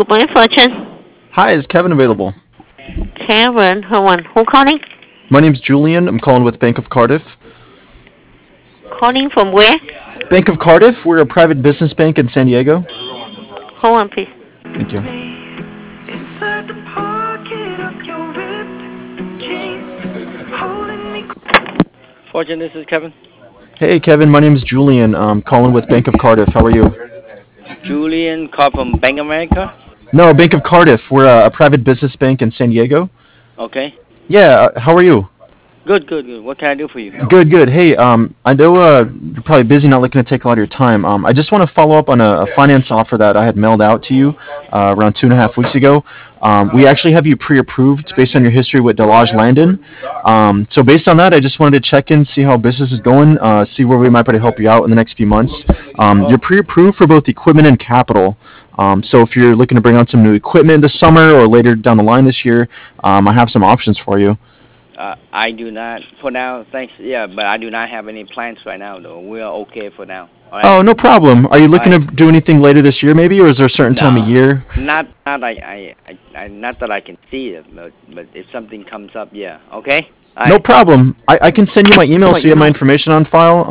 Good morning, Fortune. Hi, is Kevin available? Karen, hold on. Who calling? My name's Julian. I'm calling with Bank of Cardiff. Calling from where? Bank of Cardiff, we're a private business bank in San Diego. Hold on, please. Thank you. Fortune, this is Kevin. Hey, Kevin, my name's Julian. I'm calling with Bank of Cardiff. How are you? Julian called from Bank America. No, Bank of Cardiff. We're a private business bank in San Diego. Okay. Yeah, how are you? Good, good, good. What can I do for you? Good, good. Hey, I know you're probably busy, not looking to take a lot of your time. I just want to follow up on a finance offer that I had mailed out to you around 2.5 weeks ago. We actually have you pre-approved based on your history with Delage Landon. So based on that, I just wanted to check in, see how business is going, see where we might be able to help you out in the next few months. You're pre-approved for both equipment and capital. So if you're looking to bring on some new equipment this summer or later down the line this year, I have some options for you. I do not, for now, thanks. Yeah, but I do not have any plans right now, though. We are okay for now. All right? Oh, no problem. Are you All looking to right. do anything later this year, maybe, or is there a certain time of No, year? not that I can see it, but if something comes up, yeah. Okay? All No right. problem. I can send you my email so you have my information on file.